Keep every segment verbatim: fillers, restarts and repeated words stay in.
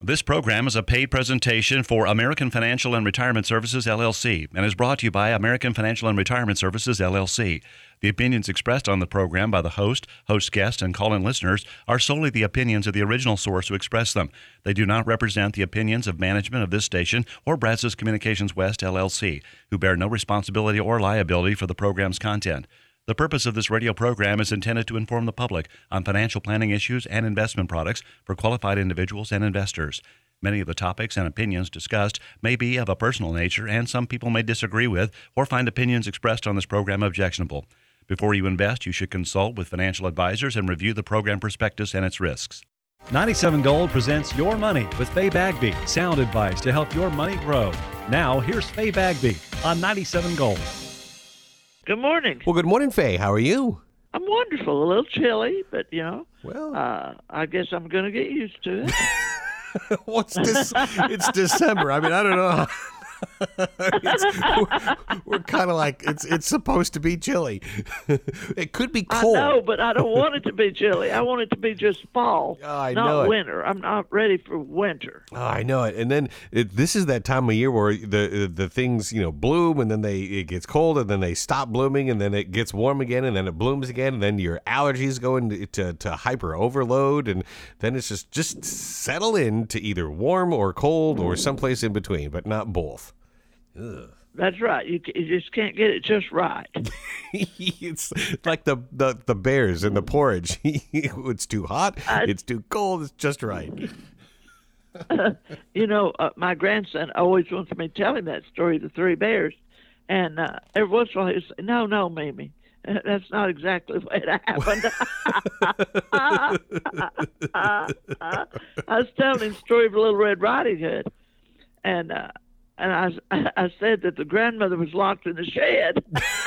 This program is a paid presentation for American Financial and Retirement Services, L L C, and is brought to you by American Financial and Retirement Services, L L C. The opinions expressed on the program by the host, host guests, and call-in listeners are solely the opinions of the original source who expressed them. They do not represent the opinions of management of this station or Brazos Communications West, L L C, who bear no responsibility or liability for the program's content. The purpose of this radio program is intended to inform the public on financial planning issues and investment products for qualified individuals and investors. Many of the topics and opinions discussed may be of a personal nature, and some people may disagree with or find opinions expressed on this program objectionable. Before you invest, you should consult with financial advisors and review the program prospectus and its risks. ninety-seven Gold presents Your Money with Faye Bagby. Sound advice to help your money grow. Now, here's Faye Bagby on ninety-seven Gold. Good morning. Well, good morning, Faye. How are you? I'm wonderful. A little chilly, but, you know, Well, uh, I guess I'm going to get used to it. what's this? It's December. I mean, I don't know. it's, we're we're kind of like it's it's supposed to be chilly. It could be cold. I know, but I don't want it to be chilly. I want it to be just fall, Oh, I not know it. winter. I'm not ready for winter. Oh, I know it. And then it, this is that time of year where the the things, you know, bloom, and then they it gets cold, and then they stop blooming, and then it gets warm again, and then it blooms again, and then your allergies go into to, to hyper overload, and then it's just just settle in to either warm or cold or someplace in between, but not both. Ugh. That's right. You, c- you just can't get it just right. It's like the, the, the bears and the porridge. It's too hot. I- It's too cold. It's just right. You know, uh, my grandson always wants me to tell him that story of the three bears. And uh, every once in a while he'll say, no, no, Mimi. uh, That's not exactly what happened. I was telling him the story of Little Red Riding Hood. And uh, and I, I said that the grandmother was locked in the shed.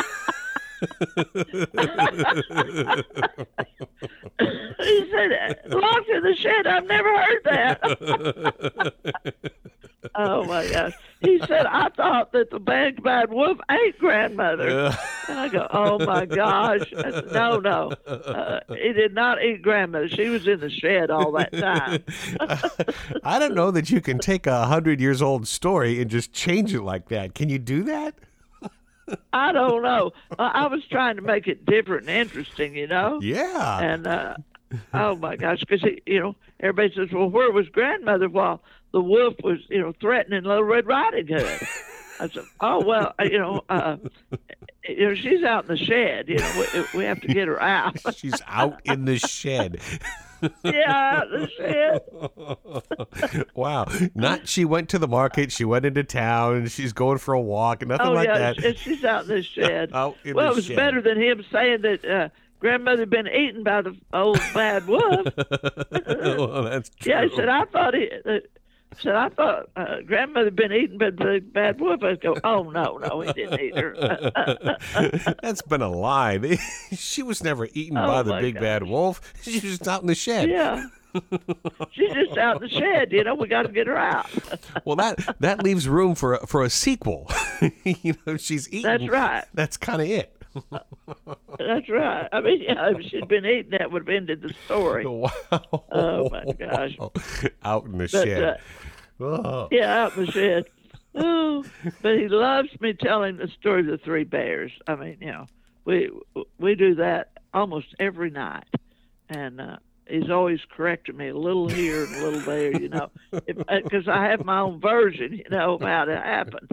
He said, locked in the shed? I've never heard that. Oh, my gosh. He said, I thought that the big bad wolf ate grandmother. And I go, oh, my gosh. I said, no, no. Uh, he did not eat grandmother. She was in the shed all that time. I don't know that you can take a hundred years old story and just change it like that. Can you do that? I don't know. Uh, I was trying to make it different and interesting, you know? Yeah. And, uh, oh, my gosh, because, you know, everybody says, well, where was grandmother while the wolf was, you know, threatening Little Red Riding Hood? I said, oh, well, uh, you know, uh, you know, she's out in the shed. You know, we, we have to get her out. She's out in the shed. Yeah, out in the shed. Wow. Not she went to the market, she went into town, and she's going for a walk, nothing Oh, like yeah, that. she- she's out in the shed. Out in well, the it was shed. better than him saying that uh, grandmother had been eaten by the old bad wolf. Well, that's true. Yeah, he said, I thought he uh, said, I thought uh, grandmother had been eaten by the bad wolf. I go, oh, no, no, he didn't eat her. That's been a lie. She was never eaten Oh, by the my big gosh. bad wolf. She was just out in the shed. Yeah. She's just out in the shed, you know, we got to get her out. Well, that that leaves room for a, for a sequel. You know, she's eaten. That's right. That's kind of it. That's right. I mean, yeah, if she'd been eaten, that would have ended the story. Wow. Oh, my gosh. Out in the But, shed. uh, Oh. yeah, out in the shed. Oh, but he loves me telling the story of the three bears. I mean, you know, we we do that almost every night, and uh, he's always correcting me a little here and a little there, you know, because I have my own version, you know, of how it happened.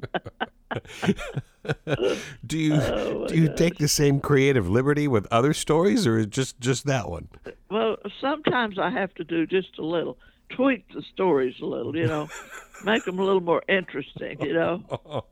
Do you Oh, my do you gosh. take the same creative liberty with other stories, or just just that one? Well, sometimes I have to do just a little, tweak the stories a little, you know, make them a little more interesting, you know.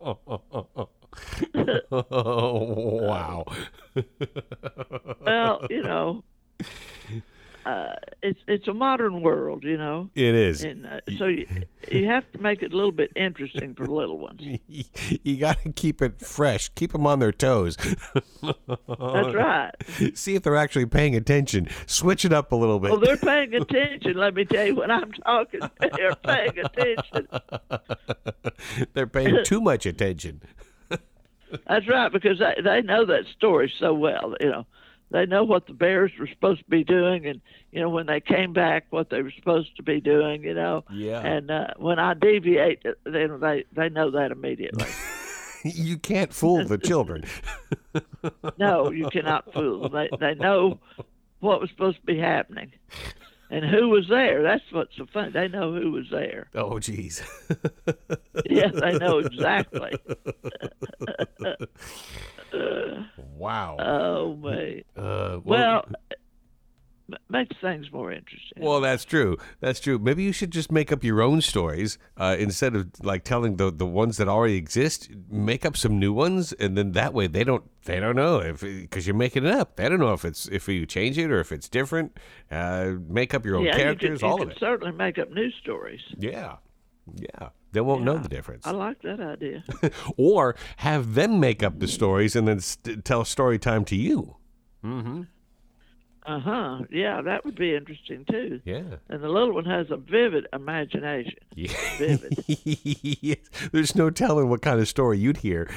Oh, wow. Well, you know, uh, it's it's a modern world, you know, It is. and uh, so you, you have to make it a little bit interesting for little ones. You got to keep it fresh. Keep them on their toes. That's right. See if they're actually paying attention. Switch it up a little bit. Well, they're paying attention. Let me tell you, when I'm talking, they're paying attention. They're paying too much attention. That's right, because they, they know that story so well, you know. they know what the bears were supposed to be doing, and you know when they came back, what they were supposed to be doing. You know, Yeah. And uh, when I deviate, then they they know that immediately. You can't fool the children. No, you cannot fool them. They they know what was supposed to be happening, and who was there. That's what's so funny. They know who was there. Oh, geez. Yeah, they know exactly. Wow. Oh man. Uh, Well, it makes things more interesting. Well, that's true. That's true. Maybe you should just make up your own stories uh, instead of like telling the the ones that already exist. Make up some new ones, and then that way they don't they don't know if because you're making it up. They don't know if it's if you change it or if it's different. Uh, make up your own yeah, characters, you can, all you of can it. certainly make up new stories. Yeah, yeah. They won't know the difference. I like that idea. Or have them make up the stories and then st- tell story time to you. Mm-hmm. Uh huh. Yeah, that would be interesting too. Yeah. And the little one has a vivid imagination. Yeah. Vivid. Yes. There's no telling what kind of story you'd hear.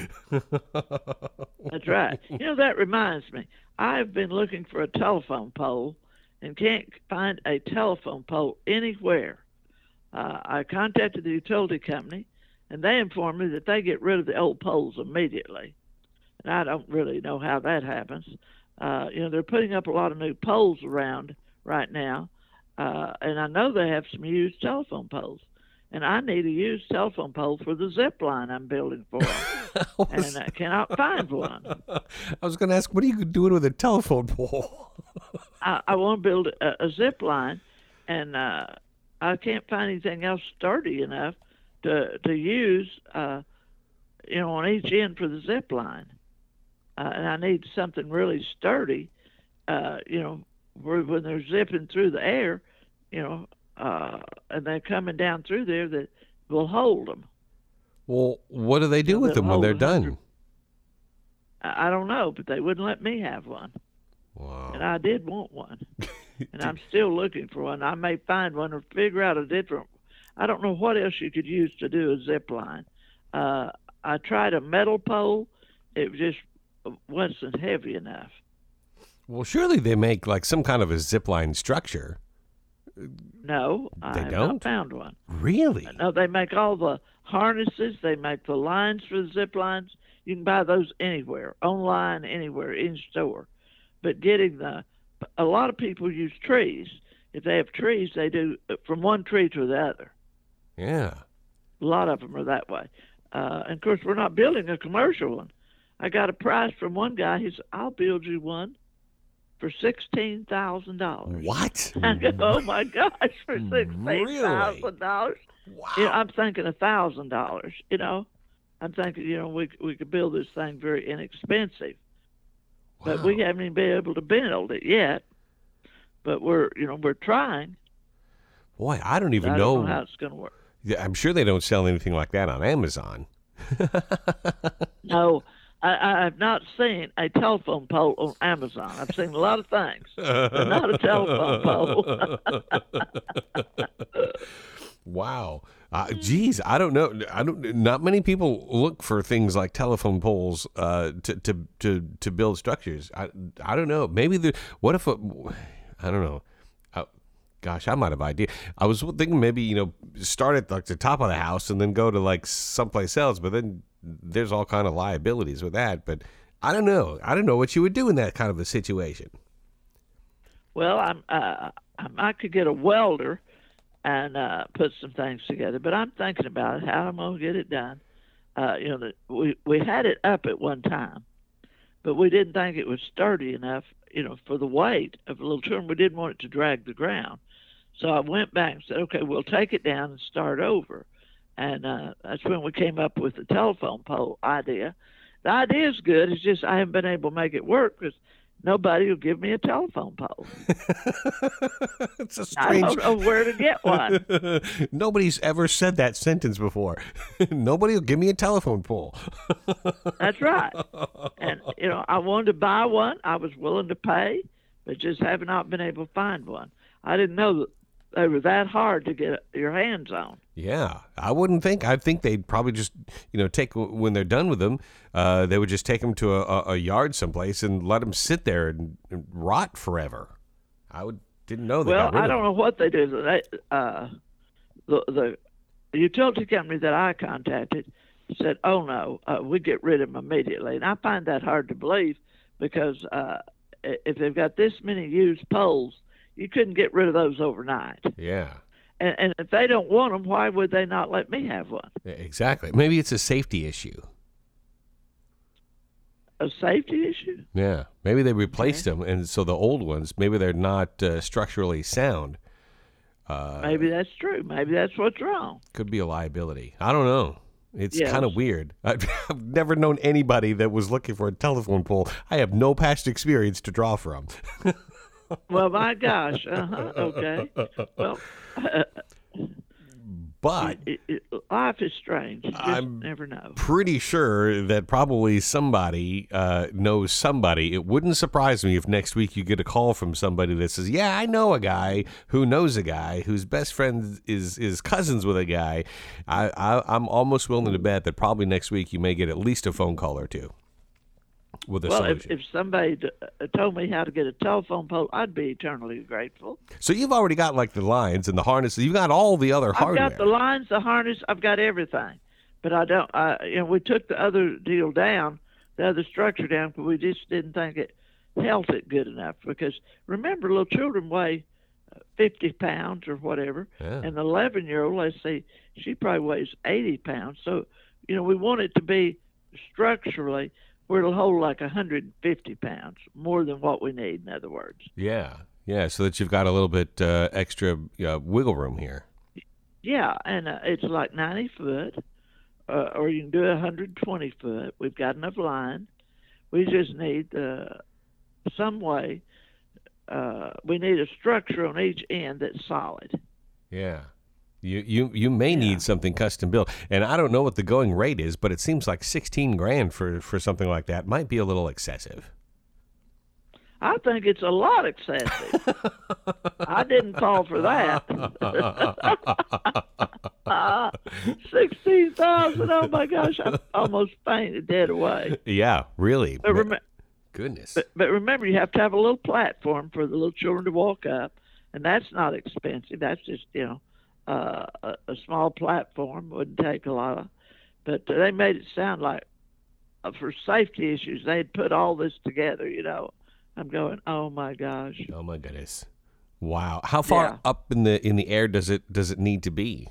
That's right. You know, that reminds me. I've been looking for a telephone pole and can't find a telephone pole anywhere. Uh, I contacted the utility company, and they informed me that they get rid of the old poles immediately. And I don't really know how that happens. Uh, you know, they're putting up a lot of new poles around right now, uh, and I know they have some used telephone poles. And I need a used telephone pole for the zip line I'm building for them, and I cannot find one. I was going to ask, what are you doing with a telephone pole? I, I want to build a, a zip line, and uh, I can't find anything else sturdy enough to to use, uh, you know, on each end for the zip line. Uh, and I need something really sturdy, uh, you know, where, when they're zipping through the air, you know, uh, and they're coming down through there that will hold them. Well, what do they do So with they'll them when they're hold done? I, I don't know, but they wouldn't let me have one. Wow. And I did want one. And I'm still looking for one. I may find one or figure out a different. I don't know what else you could use to do a zip line. Uh, I tried a metal pole. It just wasn't heavy enough. Well, surely they make like some kind of a zip line structure. No, I They have don't? not found one. Really? No, they make all the harnesses. They make the lines for the zip lines. You can buy those anywhere, online, anywhere, in store. But getting the, a lot of people use trees. If they have trees, they do from one tree to the other. Yeah. A lot of them are that way. Uh, and of course, we're not building a commercial one. I got a price from one guy. He said, "I'll build you one for sixteen thousand dollars." What? I go, "Oh my gosh, for sixteen thousand dollars!" Wow. You know, I'm thinking a thousand dollars. You know, I'm thinking, you know, we we could build this thing very inexpensive, but Wow. we haven't even been able to build it yet. But we're, you know, we're trying. Boy, I don't even I know. don't know how it's going to work. Yeah, I'm sure they don't sell anything like that on Amazon. No, I, I have not seen a telephone pole on Amazon. I've seen a lot of things, but not a telephone pole. Wow. Uh, geez, I don't know. I don't. Not many people look for things like telephone poles uh, to, to to to build structures. I I don't know. Maybe the what if a, I don't know. Uh, gosh, I might have idea. I was thinking maybe you know start at like the top of the house and then go to like someplace else. But then there's all kind of liabilities with that. But I don't know. I don't know what you would do in that kind of a situation. Well, I'm uh, I I could get a welder and uh, put some things together. But I'm thinking about it, how I'm going to get it done. Uh, you know, the, we we had it up at one time, but we didn't think it was sturdy enough, you know, for the weight of a little trim. We didn't want it to drag the ground. So I went back and said, okay, we'll take it down and start over. And uh, that's when we came up with the telephone pole idea. The idea is good. It's just I haven't been able to make it work because nobody will give me a telephone pole. It's a I strange. don't know where to get one. Nobody's ever said that sentence before. Nobody will give me a telephone pole. That's right. And, you know, I wanted to buy one. I was willing to pay, but just have not been able to find one. I didn't know that they were that hard to get your hands on. Yeah, I wouldn't think. I think they'd probably just, you know, take when they're done with them, uh, they would just take them to a, a yard someplace and let them sit there and, and rot forever. I would didn't know they Well, got rid I of don't them. know what they do. They, uh, the the utility company that I contacted said, "Oh no, uh, we get rid of them immediately," and I find that hard to believe because uh, if they've got this many used poles, you couldn't get rid of those overnight. Yeah. And, and if they don't want them, why would they not let me have one? Exactly. Maybe it's a safety issue. A safety issue? Yeah. Maybe they replaced them, and so the old ones, maybe they're not uh, structurally sound. Uh, Maybe that's true. Maybe that's what's wrong. Could be a liability. I don't know. It's Yes. kind of weird. I've, I've never known anybody that was looking for a telephone pole. I have no past experience to draw from. Well, my gosh. Uh-huh. Okay. Well, But it, it, life is strange. You just I'm never know. pretty sure that probably somebody uh, knows somebody. It wouldn't surprise me if next week you get a call from somebody that says, "Yeah, I know a guy who knows a guy whose best friend is is cousins with a guy." I, I I'm almost willing to bet that probably next week you may get at least a phone call or two with a Well, if, solution. if somebody d- uh, told me how to get a telephone pole, I'd be eternally grateful. So you've already got like the lines and the harness. You've got all the other I've hardware. got the lines, the harness, I've got everything. But I don't, I, you know, we took the other deal down, the other structure down, because we just didn't think it held it good enough. Because remember, little children weigh fifty pounds or whatever, Yeah. and the eleven-year-old, let's see, she probably weighs eighty pounds. So, you know, we want it to be structurally where it'll hold like one hundred fifty pounds, more than what we need, in other words. Yeah, yeah. So that you've got a little bit uh, extra uh, wiggle room here. Yeah, and uh, it's like ninety foot, uh, or you can do one hundred twenty foot. We've got enough line. We just need uh, some way. Uh, we need a structure on each end that's solid. Yeah. You you you may need something custom built, and I don't know what the going rate is, but it seems like sixteen grand for for something like that might be a little excessive. I think it's a lot excessive. I didn't fall for that. uh, Sixteen thousand. Oh my gosh! I almost fainted dead away. Yeah, really. But, rem- Goodness. but, but remember, you have to have a little platform for the little children to walk up, and that's not expensive. That's just you know. Uh, a, a small platform wouldn't take a lot of, but they made it sound like uh, for safety issues they'd put all this together. You know, I'm going, oh my gosh. Oh my goodness. Wow. How far Yeah. up in the in the air does it does it need to be?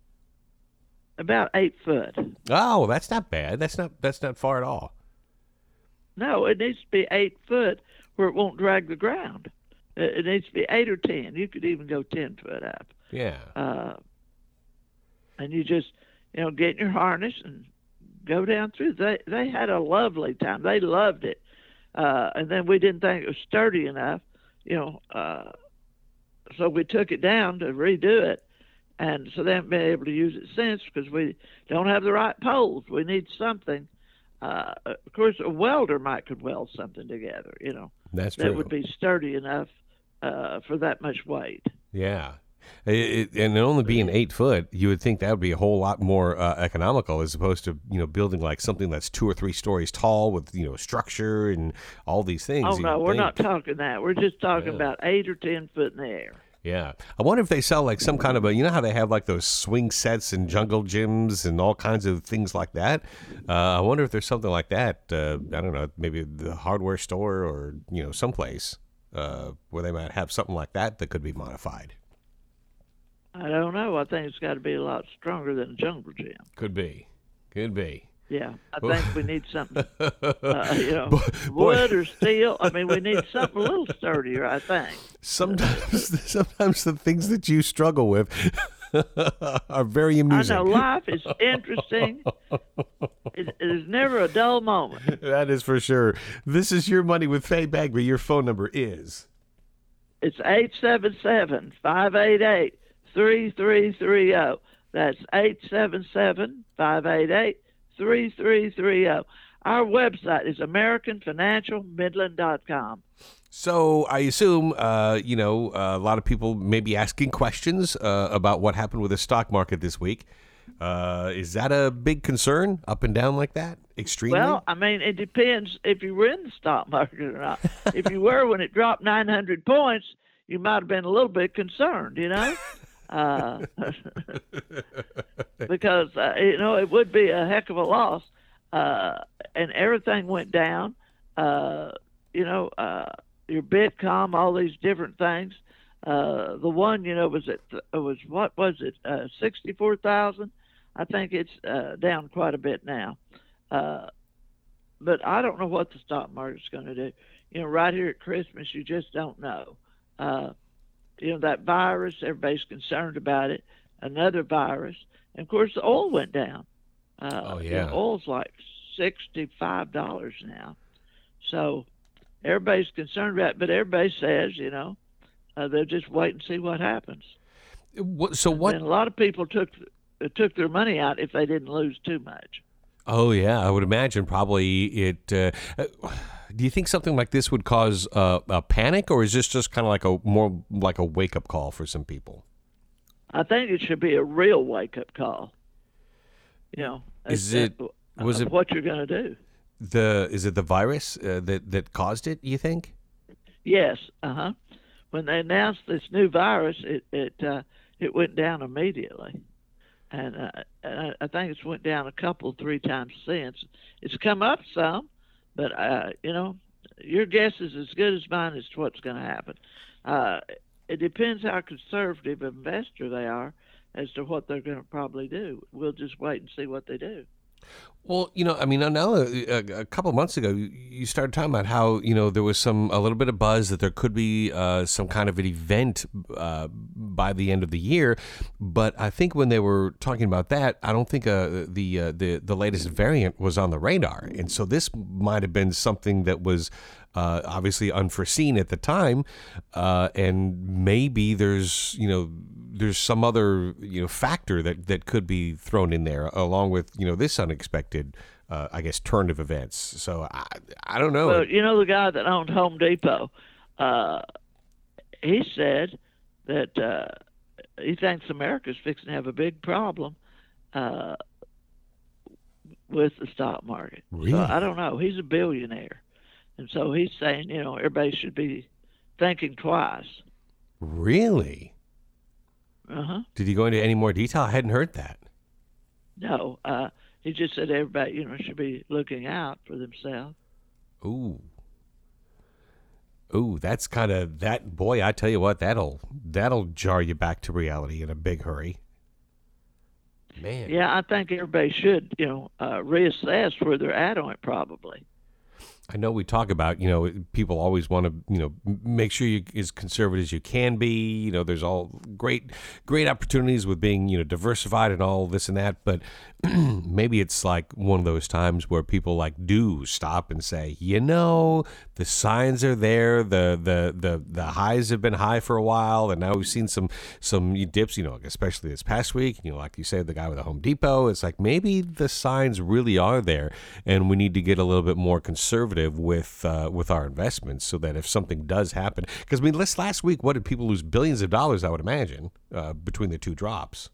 About eight foot. Oh, that's not bad. That's not that's not far at all. No, it needs to be eight foot where it won't drag the ground. It, it needs to be eight or ten. You could even go ten foot up. Yeah. Uh, and you just, you know, get in your harness and go down through. They they had a lovely time. They loved it. Uh, and then we didn't think it was sturdy enough, you know. Uh, so we took it down to redo it, and so they haven't been able to use it since because we don't have the right poles. We need something. Uh, of course, a welder might could weld something together, you know, That's that true. would be sturdy enough uh, for that much weight. Yeah. It, it, and it only being eight foot, you would think that would be a whole lot more uh, economical as opposed to you know building like something that's two or three stories tall with you know structure and all these things. Oh you no, would we're think. not talking that. We're just talking Yeah. about eight or ten foot in the air. Yeah, I wonder if they sell like some kind of a you know how they have like those swing sets and jungle gyms and all kinds of things like that. Uh, I wonder if there's something like that. Uh, I don't know, maybe the hardware store or you know someplace uh, where they might have something like that that could be modified. I don't know. I think it's got to be a lot stronger than a jungle gym. Could be, could be. Yeah, I think we need something, uh, you know, wood or steel. I mean, we need something a little sturdier, I think. Sometimes, sometimes the things that you struggle with are very I amusing. know life is interesting. It, it is never a dull moment. That is for sure. This is Your Money with Faye Bagby. Your phone number is It's eight seven seven, five eight eight, three three three zero. That's eight seven seven, five eight eight, three three three zero. our website is american financial midland dot com. So I assume, uh, you know, uh, a lot of people may be asking questions uh, about what happened with the stock market this week. Uh, is that a big concern, up and down like that? Extremely? Well, I mean, it depends if you were in the stock market or not. If you were when it dropped nine hundred points, you might have been a little bit concerned, you know? Uh, because, uh, you know, it would be a heck of a loss. Uh, and everything went down. Uh, you know, uh, your Bitcom, all these different things. Uh, the one, you know, was at, it was, what was it, uh, sixty-four thousand? I think it's uh, down quite a bit now. Uh, but I don't know what the stock market's going to do. You know, right here at Christmas, you just don't know. Uh, you know, that virus, everybody's concerned about it. Another virus. And, of course, the oil went down. Uh, oh, yeah. You know, oil's like sixty-five dollars now. So everybody's concerned about it. But everybody says, you know, uh, they'll just wait and see what happens. What, so what? And a lot of people took took their money out if they didn't lose too much. Oh, yeah, I would imagine probably it. Uh, do you think something like this would cause uh, a panic, or is this just kind of like a more like a wake up call for some people? I think it should be a real wake up call. You know, is it was it what you're going to do? The is it the virus uh, that that caused it? You think? Yes. Uh huh. When they announced this new virus, it it uh, it went down immediately. And uh, I think it's went down a couple, three times since. It's come up some, but, uh, you know, your guess is as good as mine as to what's going to happen. Uh, it depends how conservative an investor they are as to what they're going to probably do. We'll just wait and see what they do. Well, you know, I mean, now a, a couple of months ago, you started talking about how, you know, there was some a little bit of buzz that there could be uh, some kind of an event uh, by the end of the year. But I think when they were talking about that, I don't think uh, the uh, the the latest variant was on the radar, and so this might have been something that was uh, obviously unforeseen at the time, uh, and maybe there's you know. there's some other, you know, factor that, that could be thrown in there along with, you know, this unexpected, uh, I guess, turn of events. So I, I don't know. Well, you know, the guy that owned Home Depot, uh, he said that uh, he thinks America's fixing to have a big problem uh, with the stock market. Really? So I don't know. He's a billionaire. And so he's saying, you know, everybody should be thinking twice. Really? Uh-huh. Did he go into any more detail? I hadn't heard that. No, uh, he just said everybody, you know, should be looking out for themselves. Ooh. Ooh, that's kind of, that, boy, I tell you what, that'll, that'll jar you back to reality in a big hurry. Man. Yeah, I think everybody should, you know, uh, reassess where they're at on it probably. I know we talk about, you know, people always want to, you know, make sure you're as conservative as you can be. You know, there's all great, great opportunities with being, you know, diversified and all this and that. But maybe it's like one of those times where people like do stop and say, you know, the signs are there. The the the the highs have been high for a while, and now we've seen some some dips. You know, especially this past week. You know, like you said, the guy with the Home Depot. It's like maybe the signs really are there, and we need to get a little bit more conservative with uh, with our investments, so that if something does happen, because I mean, this last week, what did people lose? Billions of dollars, I would imagine, uh, between the two drops.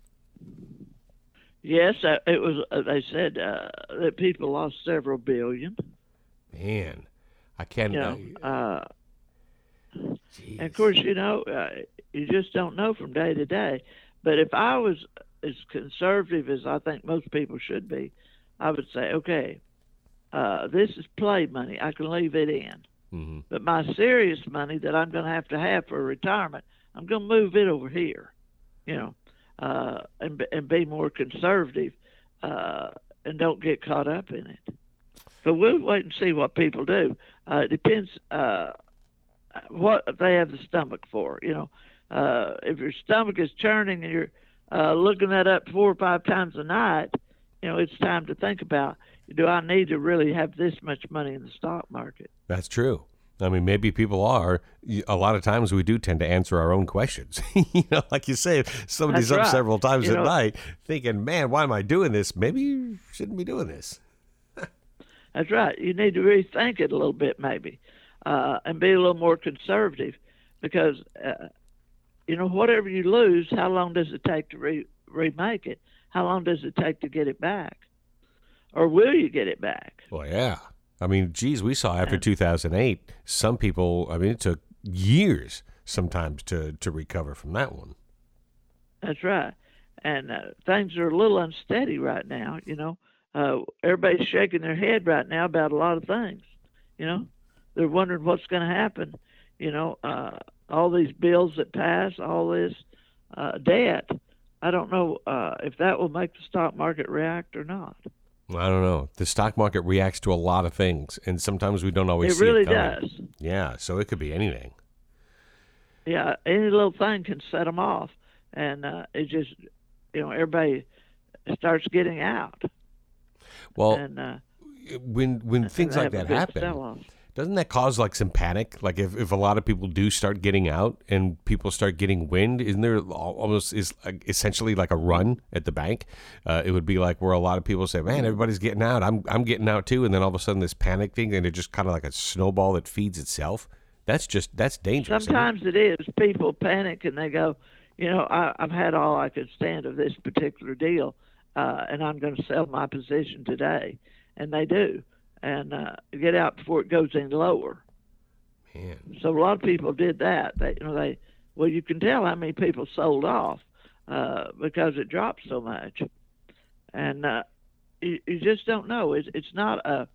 Yes, uh, it was. Uh, they said uh, that people lost several billion. Man, I can't. You know, uh, and of course, you know, uh, you just don't know from day to day. But if I was as conservative as I think most people should be, I would say, okay, uh, this is play money. I can leave it in. Mm-hmm. But my serious money that I'm going to have to have for retirement, I'm going to move it over here. You know. Uh, and and be more conservative, uh, and don't get caught up in it. But we'll wait and see what people do. Uh, it depends uh, what they have the stomach for. You know, uh, if your stomach is churning and you're uh, looking that up four or five times a night, you know, it's time to think about, do I need to really have this much money in the stock market? That's true. I mean, maybe people are. A lot of times we do tend to answer our own questions. You know, like you say, somebody's That's up right. several times You at know, night thinking, man, why am I doing this? Maybe you shouldn't be doing this. That's right. You need to rethink it a little bit, maybe, uh, and be a little more conservative, because uh, you know, whatever you lose, how long does it take to re- remake it? How long does it take to get it back? Or will you get it back? Well, yeah. I mean, geez, we saw after two thousand eight, some people, I mean, it took years sometimes to, to recover from that one. That's right. And uh, things are a little unsteady right now, you know. Uh, everybody's shaking their head right now about a lot of things, you know. They're wondering what's going to happen, you know. Uh, all these bills that pass, all this uh, debt. I don't know uh, if that will make the stock market react or not. I don't know. The stock market reacts to a lot of things, and sometimes we don't always it see really it coming. does. Yeah, so it could be anything. Yeah, any little thing can set them off, and uh, it just, you know, everybody starts getting out. Well, and, uh, when when things like that happen, sell-off. Doesn't that cause like some panic? Like if, if a lot of people do start getting out and people start getting wind, isn't there almost is like essentially like a run at the bank? Uh, it would be like where a lot of people say, "Man, everybody's getting out. I'm I'm getting out too," and then all of a sudden this panic thing, and it just kind of like a snowball that feeds itself. That's just that's dangerous. Sometimes it is. People panic and they go, you know, I, I've had all I could stand of this particular deal, uh, and I'm going to sell my position today, and they do. And uh, get out before it goes any lower. Man. So a lot of people did that. They, you know, they well, you can tell how many people sold off uh, because it dropped so much, and uh, you, you just don't know. It's it's not a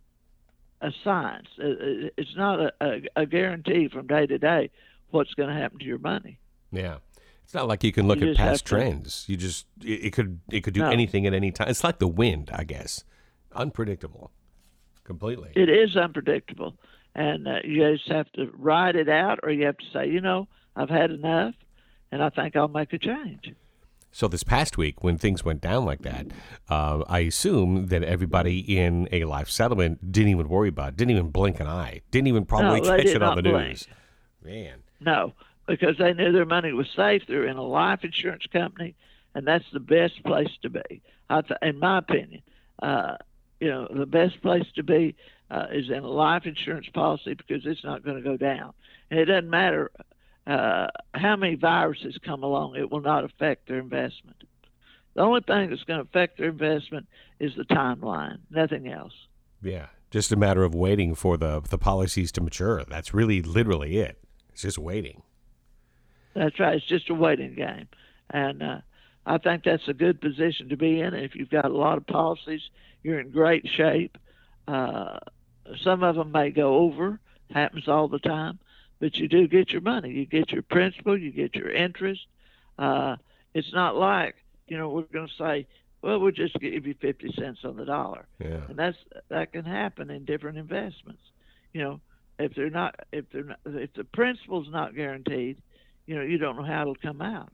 a science. It's not a, a, a guarantee from day to day what's going to happen to your money. Yeah. It's not like you can look You at just past have to- trends. You just it, it could it could do No. anything at any time. It's like the wind, I guess. Unpredictable. Completely. It is unpredictable, and uh, you just have to ride it out, or you have to say, you know, I've had enough, and I think I'll make a change. So this past week, when things went down like that, uh, I assume that everybody in a life settlement didn't even worry about it, didn't even blink an eye, didn't even probably No, they catch did it on the not blink. news. Man. No, because they knew their money was safe. They're in a life insurance company, and that's the best place to be, I th- in my opinion. Uh, you know, the best place to be uh, is in a life insurance policy because it's not going to go down. And it doesn't matter uh, how many viruses come along, it will not affect their investment. The only thing that's going to affect their investment is the timeline, nothing else. Yeah. Just a matter of waiting for the the policies to mature. That's really literally it. It's just waiting. That's right. It's just a waiting game. And uh, I think that's a good position to be in. If you've got a lot of policies, you're in great shape. Uh, some of them may go over, happens all the time, but you do get your money. You get your principal, you get your interest. Uh, it's not like, you know, we're going to say, well, we'll just give you fifty cents on the dollar. Yeah. And that's that can happen in different investments. You know, if they're not, if they're not, if the principal's not guaranteed, you know, you don't know how it'll come out.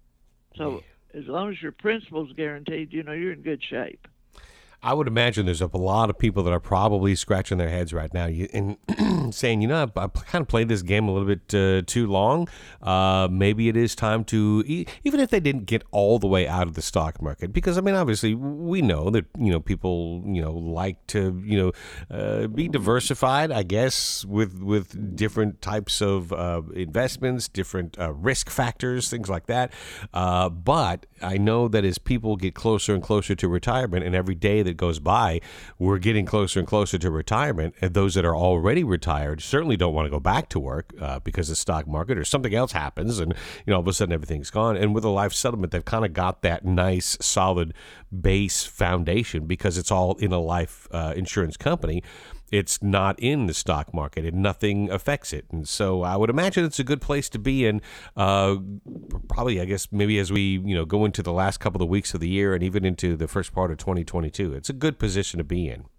So as long as your principal's guaranteed, you know, you're in good shape. I would imagine there's a lot of people that are probably scratching their heads right now and saying, you know, I've, I've kind of played this game a little bit uh, too long. Uh, maybe it is time to, e- even if they didn't get all the way out of the stock market, because, I mean, obviously we know that, you know, people, you know, like to, you know, uh, be diversified, I guess, with, with different types of uh, investments, different uh, risk factors, things like that. Uh, but I know that as people get closer and closer to retirement, and every day that goes by, we're getting closer and closer to retirement, and those that are already retired certainly don't want to go back to work uh, because the stock market or something else happens, and you know all of a sudden everything's gone. And with a life settlement, they've kind of got that nice, solid base foundation because it's all in a life uh, insurance company. It's not in the stock market, and nothing affects it. And so I would imagine it's a good place to be in. Uh, probably, I guess, maybe as we you know go into the last couple of weeks of the year and even into the first part of twenty twenty-two. It's a good position to be in.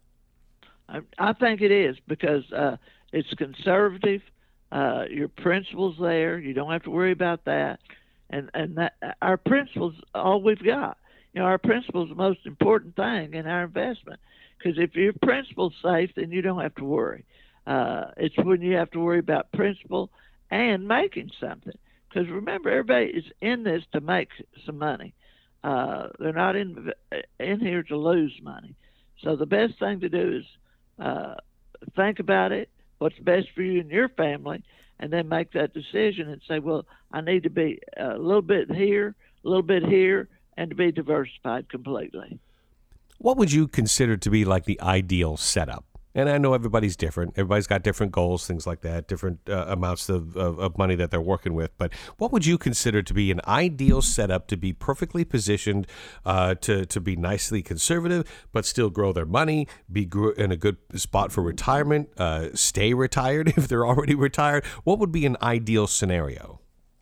I, I think it is because uh, it's conservative. Uh, your principal's there. You don't have to worry about that. And and that, our principal's all we've got. You know, our principal's the most important thing in our investment. Because if your principal's safe, then you don't have to worry. Uh, it's when you have to worry about principal and making something. Because remember, everybody is in this to make some money. Uh, they're not in in here to lose money. So the best thing to do is uh, think about it, what's best for you and your family, and then make that decision and say, well, I need to be a little bit here, a little bit here, and to be diversified completely. What would you consider to be like the ideal setup? And I know everybody's different. Everybody's got different goals, things like that, different uh, amounts of, of, of money that they're working with. But what would you consider to be an ideal setup to be perfectly positioned, uh, to, to be nicely conservative, but still grow their money, be gr- in a good spot for retirement, uh, stay retired if they're already retired? What would be an ideal scenario?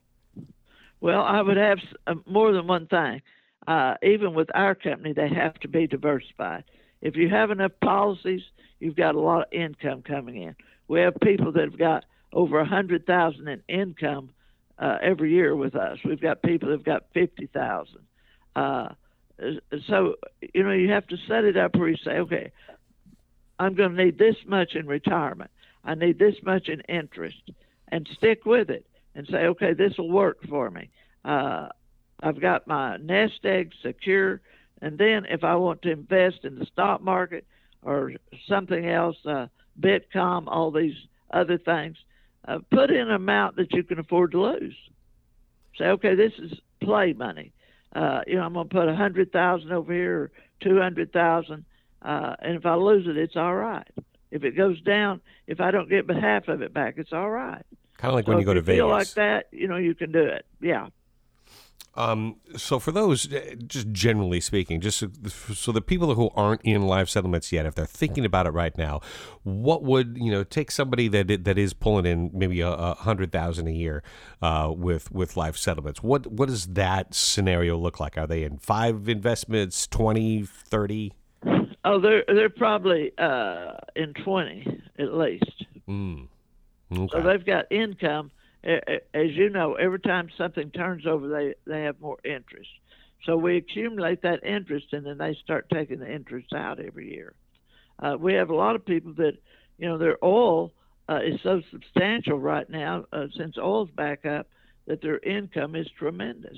Well, I would have uh, more than one thing. Uh, even with our company, they have to be diversified. If you have enough policies, you've got a lot of income coming in. We have people that have got over one hundred thousand dollars in income uh, every year with us. We've got people that have got fifty thousand dollars. Uh, so, you know, you have to set it up where you say, okay, I'm going to need this much in retirement. I need this much in interest, and stick with it and say, okay, this will work for me. Uh, I've got my nest egg secure. And then if I want to invest in the stock market or something else, uh, Bitcoin, all these other things, uh, put in an amount that you can afford to lose. Say, okay, this is play money. Uh, you know, I'm going to put one hundred thousand dollars over here or two hundred thousand dollars, uh, and if I lose it, it's all right. If it goes down, if I don't get but half of it back, it's all right. Kind of like so when you go to if you Vegas. feel like that, you know, you can do it. Yeah. Um, so for those, just generally speaking, just so, so the people who aren't in live settlements yet, if they're thinking about it right now, what would, you know, take somebody that that is pulling in maybe a, a hundred thousand a year uh, with with live settlements? What what does that scenario look like? Are they in five investments, twenty, thirty? Oh, they're they're probably uh, in twenty at least. Mm. Okay. So they've got income. As you know, every time something turns over, they, they have more interest. So we accumulate that interest, and then they start taking the interest out every year. Uh, we have a lot of people that, you know, their oil uh, is so substantial right now, uh, since oil's back up, that their income is tremendous.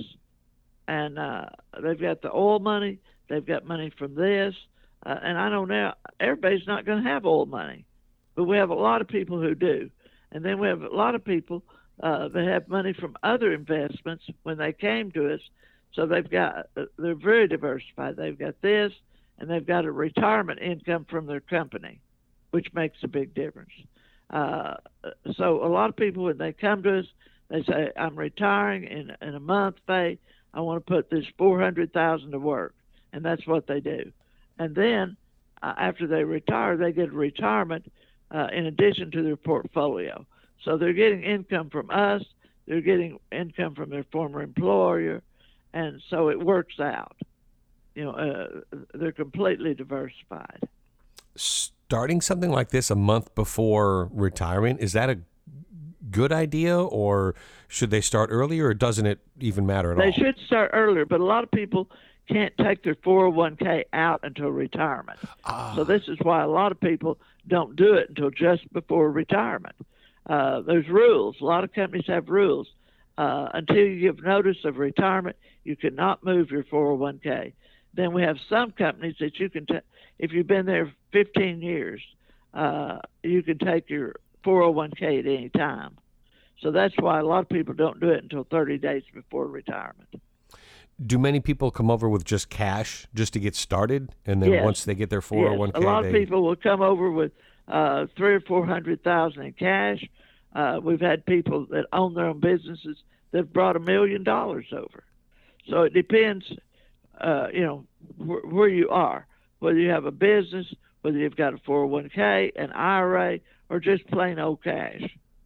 And uh, they've got the oil money, they've got money from this, uh, and I don't know, everybody's not going to have oil money, but we have a lot of people who do. And then we have a lot of people Uh, they have money from other investments when they came to us. So they've got, they're very diversified. They've got this, and they've got a retirement income from their company, which makes a big difference. Uh, so a lot of people, when they come to us, they say, I'm retiring in, in a month, Faye. I want to put this four hundred thousand dollars to work. And that's what they do. And then uh, after they retire, they get a retirement uh, in addition to their portfolio. So they're getting income from us, they're getting income from their former employer, and so it works out. You know, uh, they're completely diversified. Starting something like this a month before retirement, is that a good idea, or should they start earlier, or doesn't it even matter at they all? They should start earlier, but a lot of people can't take their four oh one k out until retirement. Ah. So this is why a lot of people don't do it until just before retirement. Uh, there's rules. A lot of companies have rules. Uh, until you give notice of retirement, you cannot move your four oh one k. Then we have some companies that you can, t- if you've been there fifteen years, uh, you can take your four oh one k at any time. So that's why a lot of people don't do it until thirty days before retirement. Do many people come over with just cash just to get started, and then yes. once they get their four oh one k, yes. a lot they... of people will come over with uh, three or four hundred thousand in cash. Uh, we've had people that own their own businesses that have brought a million dollars over. So it depends, uh, you know, wh- where you are, whether you have a business, whether you've got a four oh one k, an I R A, or just plain old cash.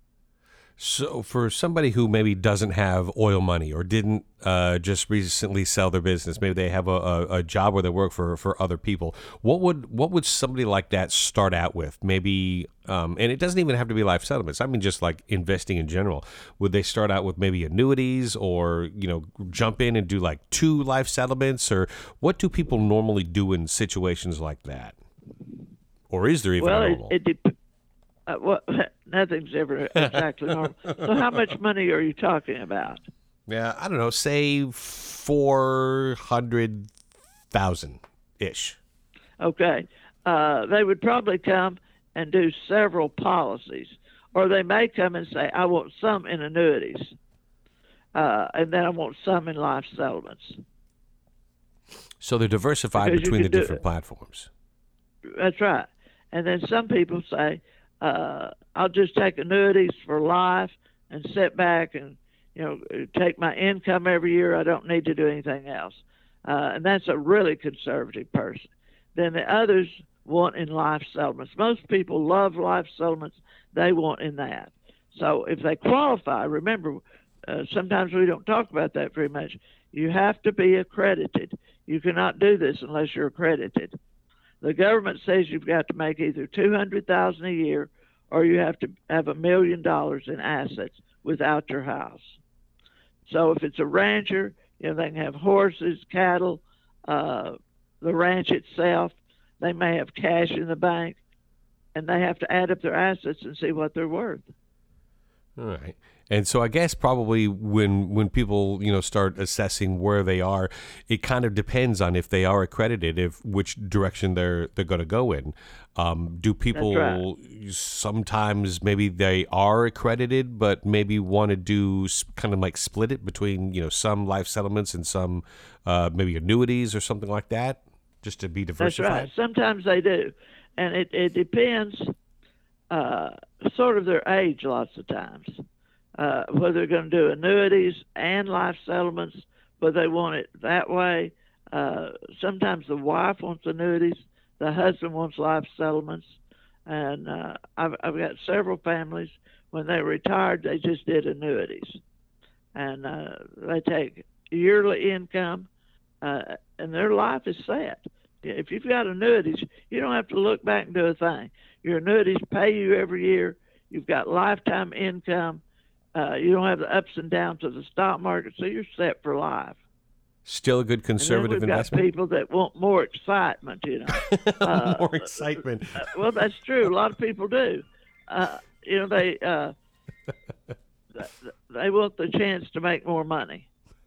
So for somebody who maybe doesn't have oil money or didn't uh, just recently sell their business, maybe they have a, a, a job where they work for, for other people, what would what would somebody like that start out with? Maybe, um, and it doesn't even have to be life settlements. I mean, just like investing in general. Would they start out with maybe annuities, or, you know, jump in and do like two life settlements? Or what do people normally do in situations like that? Or is there even well, a normal? It, it dep- uh, well, nothing's ever exactly normal. So how much money are you talking about? Yeah, I don't know, say four hundred thousand ish. Okay, uh, they would probably come and do several policies, or they may come and say, I want some in annuities, uh, and then I want some in life settlements. So they're diversified Because you between the could do different it. platforms. That's right. And then some people say, uh, I'll just take annuities for life and sit back and, you know, take my income every year. I don't need to do anything else. Uh, and that's a really conservative person. Then the others want in life settlements. Most people love life settlements. They want in that. So if they qualify, remember, uh, sometimes we don't talk about that very much. You have to be accredited. You cannot do this unless you're accredited. The government says you've got to make either two hundred thousand dollars a year or you have to have a million dollars in assets without your house. So if it's a rancher, you know, they can have horses, cattle, uh, the ranch itself. They may have cash in the bank, and they have to add up their assets and see what they're worth. All right. And so I guess probably when when people, you know, start assessing where they are, it kind of depends on if they are accredited, if which direction they're they're going to go in. Um, do people right. sometimes maybe they are accredited, but maybe want to do s- kind of like split it between, you know, some life settlements and some uh, maybe annuities or something like that, just to be That's diversified? right. Sometimes they do. And it, it depends uh, sort of their age lots of times. Uh, whether they're going to do annuities and life settlements, whether they want it that way. Uh, sometimes the wife wants annuities, the husband wants life settlements. And uh, I've, I've got several families, when they retired, they just did annuities. And uh, they take yearly income, uh, and their life is set. If you've got annuities, you don't have to look back and do a thing. Your annuities pay you every year. You've got lifetime income. Uh, you don't have the ups and downs of the stock market, so you're set for life. Still a good conservative and then we've investment? got people that want more excitement, you know. Uh, More excitement. uh, well, that's true. A lot of people do. Uh, you know, they uh, they want the chance to make more money.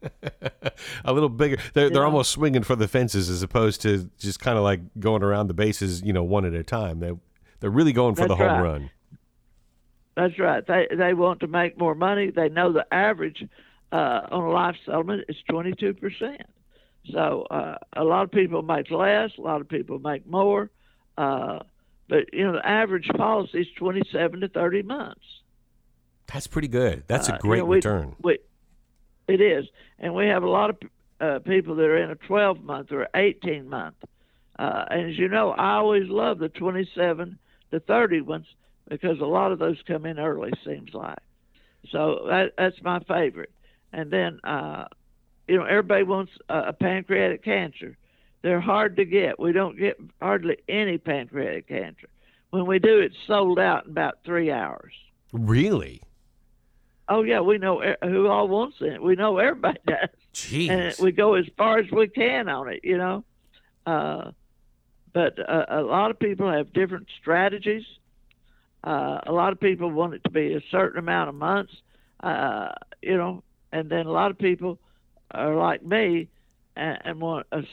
A little bigger. They're they're know? almost swinging for the fences as opposed to just kind of like going around the bases, you know, one at a time. They they're really going for That's the home right. run. That's right. They they want to make more money. They know the average uh, on a life settlement is twenty-two percent. So uh, a lot of people make less. A lot of people make more. Uh, but you know, the average policy is twenty-seven to thirty months. That's pretty good. That's a Uh, great you know, we- return. We, it is, and we have a lot of uh, people that are in a twelve month or eighteen month. Uh, and as you know, I always love the twenty-seven to thirty ones, because a lot of those come in early, seems like. So that, that's my favorite. And then, uh, you know, everybody wants a, a pancreatic cancer. They're hard to get. We don't get hardly any pancreatic cancer. When we do, it's sold out in about three hours. Really? Oh, yeah, we know e- who all wants it. We know everybody does. Jeez. And we go as far as we can on it, you know. Uh, but uh, a lot of people have different strategies. Uh, a lot of people want it to be a certain amount of months, uh, you know, and then a lot of people are like me and, and want a,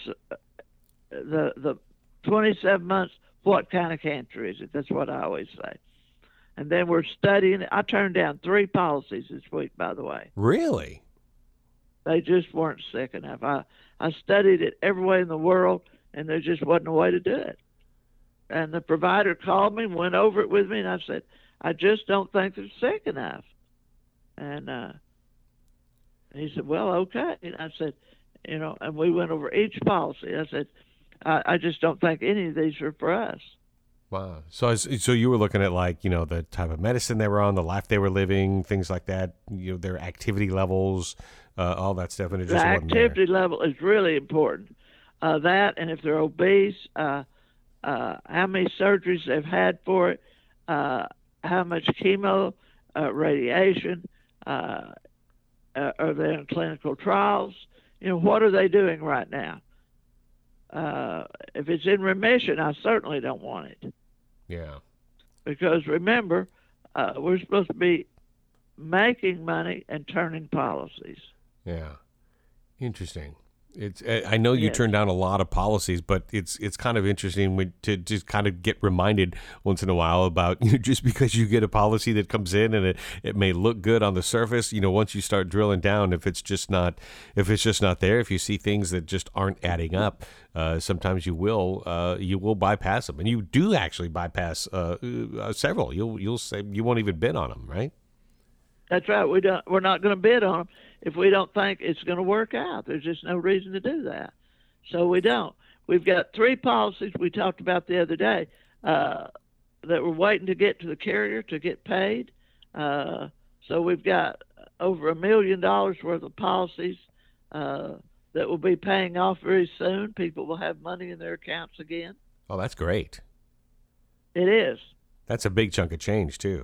the the twenty-seven months. What kind of cancer is it? That's what I always say. And then we're studying it. I turned down three policies this week, by the way. Really? They just weren't sick enough. I, I studied it every way in the world, and there just wasn't a way to do it. And the provider called me, went over it with me, and I said, I just don't think they're sick enough. And uh, he said, well, okay. And I said, you know, and we went over each policy. I said, I, I just don't think any of these are for us. Wow. So I s- so you were looking at like, you know, the type of medicine they were on, the life they were living, things like that, you know, their activity levels, uh, all that stuff, and it The just wasn't there. activity level is really important. Uh, that, and if they're obese, uh, uh, how many surgeries they've had for it, uh, how much chemo, uh, radiation, uh, uh, are they in clinical trials? You know, what are they doing right now? Uh, if it's in remission, I certainly don't want it. Yeah. Because remember, uh, we're supposed to be making money and turning policies. Yeah. Interesting. It's. I know you Yes. turn down a lot of policies, but it's it's kind of interesting when, to just kind of get reminded once in a while about, you know, just because you get a policy that comes in and it, it may look good on the surface, you know, once you start drilling down, if it's just not if it's just not there, if you see things that just aren't adding up, uh, sometimes you will uh, you will bypass them, and you do actually bypass uh, uh, several. You'll you'll say you won't even bid on them, right? That's right. We don't. We're not going to bid on them if we don't think it's going to work out. There's just no reason to do that. So we don't. We've got three policies we talked about the other day uh, that we're waiting to get to the carrier to get paid. Uh, so we've got over a million dollars worth of policies uh, that will be paying off very soon. People will have money in their accounts again. Oh, that's great. It is. That's a big chunk of change too.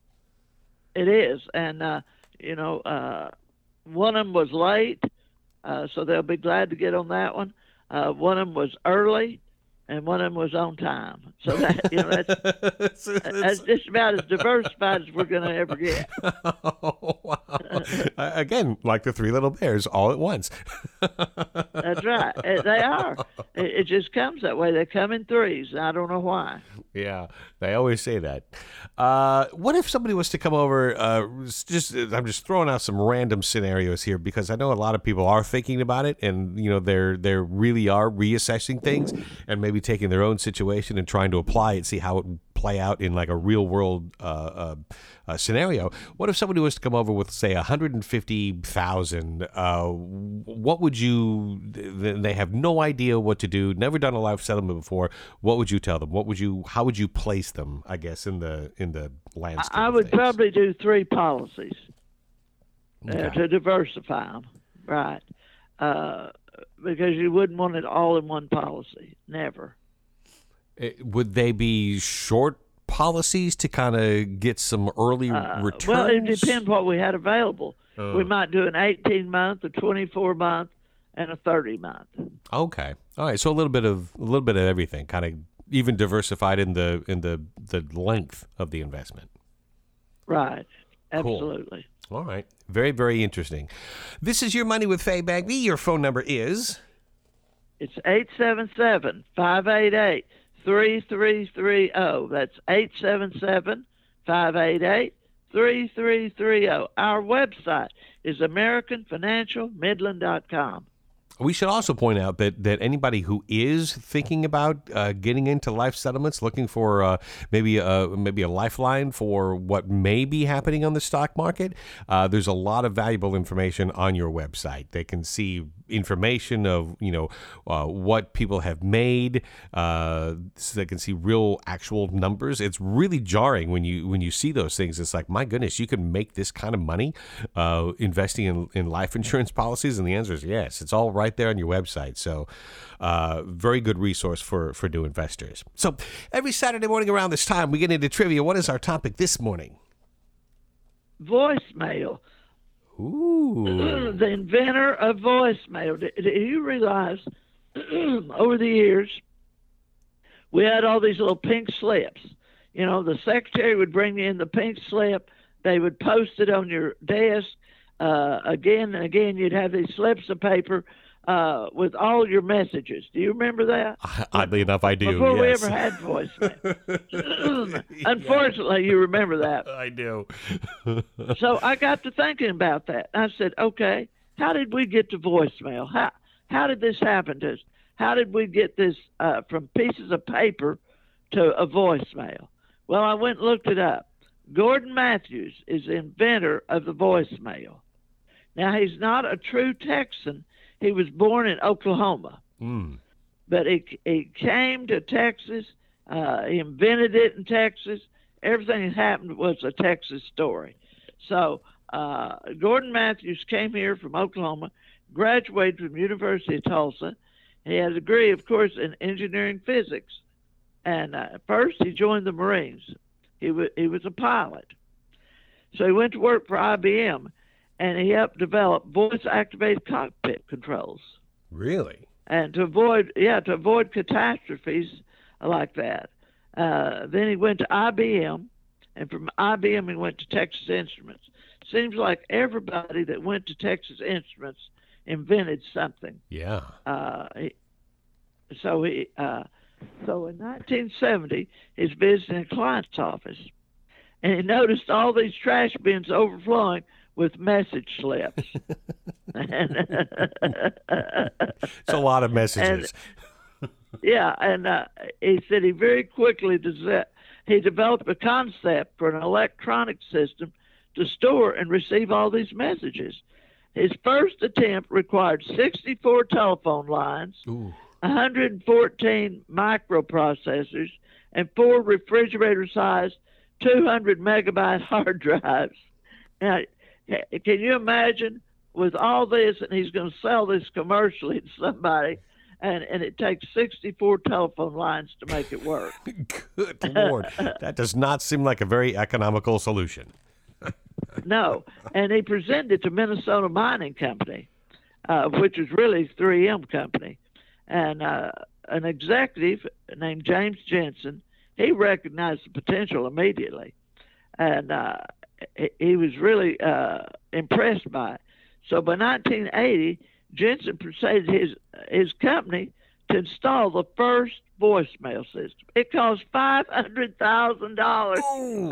It is. And, uh, you know, uh, one of them was late, uh, so they'll be glad to get on that one. Uh, one of them was early, and one of them was on time. So that, you know, that's, that's just about as diversified as we're going to ever get. Oh, wow. Uh, Again, like the Three Little Bears all at once. That's right. Uh, They are. It, it just comes that way. They come in threes. I don't know why. Yeah, they always say that. Uh, what if somebody was to come over? Uh, just I'm just throwing out some random scenarios here because I know a lot of people are thinking about it, and you know they're they really are reassessing things and maybe taking their own situation and trying to apply it, see how it would play out in like a real world uh, uh, uh, scenario. What if somebody was to come over with say one hundred fifty thousand? Uh, what would you? They have no idea what to do. Never done a life settlement before. What would you tell them? What would you? How would you place them? I guess in the in the landscape. I of would things? probably do three policies uh, Okay. to diversify them, right? Uh, because you wouldn't want it all in one policy. Never. Uh, Would they be short policies to kind of get some early Uh, returns? well, it depends what we had available. Oh. We might do an eighteen month, a twenty-four month, and a thirty month. Okay, all right. So a little bit of a little bit of everything, kind of even diversified in the in the the length of the investment. Right. Cool. Absolutely. All right, very very interesting. This is Your Money with Faye Bagby. Your phone number is. It's eight seven seven, five eight eight, three three three zero. That's eight seven seven, five eight eight, three three three zero. Our website is american financial midland dot com. We should also point out that, that anybody who is thinking about uh, getting into life settlements, looking for uh, maybe a, maybe a lifeline for what may be happening on the stock market, uh, there's a lot of valuable information on your website. They can see information of, you know, uh, what people have made, uh, so they can see real actual numbers. It's really jarring when you when you see those things. It's like, my goodness, you can make this kind of money uh, investing in, in life insurance policies? And the answer is yes. It's all right there on your website. So uh, very good resource for, for new investors. So every Saturday morning around this time, we get into trivia. What is our topic this morning? Voicemail. Ooh. The inventor of voicemail. Do, do you realize over the years we had all these little pink slips? You know, the secretary would bring you in the pink slip. They would post it on your desk. Uh, again and again, you'd have these slips of paper uh, with all your messages. Do you remember that? Oddly enough, I do. Before yes. we ever had voicemail. Unfortunately, you remember that. I do. So I got to thinking about that. I said, okay, how did we get to voicemail? How how did this happen to us? How did we get this uh, from pieces of paper to a voicemail? Well, I went and looked it up. Gordon Matthews is the inventor of the voicemail. Now, he's not a true Texan. He was born in Oklahoma. Mm. But he, he came to Texas. Uh, he invented it in Texas. Everything that happened was a Texas story. So uh, Gordon Matthews came here from Oklahoma, graduated from University of Tulsa. He had a degree, of course, in engineering physics. And uh, first he joined the Marines. He was, he was a pilot. So he went to work for I B M, and he helped develop voice-activated cockpit controls. Really? And to avoid, yeah, to avoid catastrophes like that. Uh, then he went to I B M, and from I B M he went to Texas Instruments. Seems like everybody that went to Texas Instruments invented something. Yeah. Uh, he, so he, uh, so in nineteen seventy, he's visiting a client's office, and he noticed all these trash bins overflowing with message slips. It's a lot of messages. And, yeah, and uh, he said he very quickly des- he developed a concept for an electronic system to store and receive all these messages. His first attempt required sixty-four telephone lines, Ooh. one hundred fourteen microprocessors, and four refrigerator-sized two hundred megabyte hard drives. Now, can you imagine with all this, and he's going to sell this commercially to somebody, and, and it takes sixty-four telephone lines to make it work. Good Lord. That does not seem like a very economical solution. No, and he presented it to Minnesota Mining Company, uh, which is really three M Company. And uh, an executive named James Jensen, he recognized the potential immediately. And uh, he, he was really uh, impressed by it. So by nineteen eighty, Jensen persuaded his, his company to install the first voicemail system. It cost five hundred thousand dollars.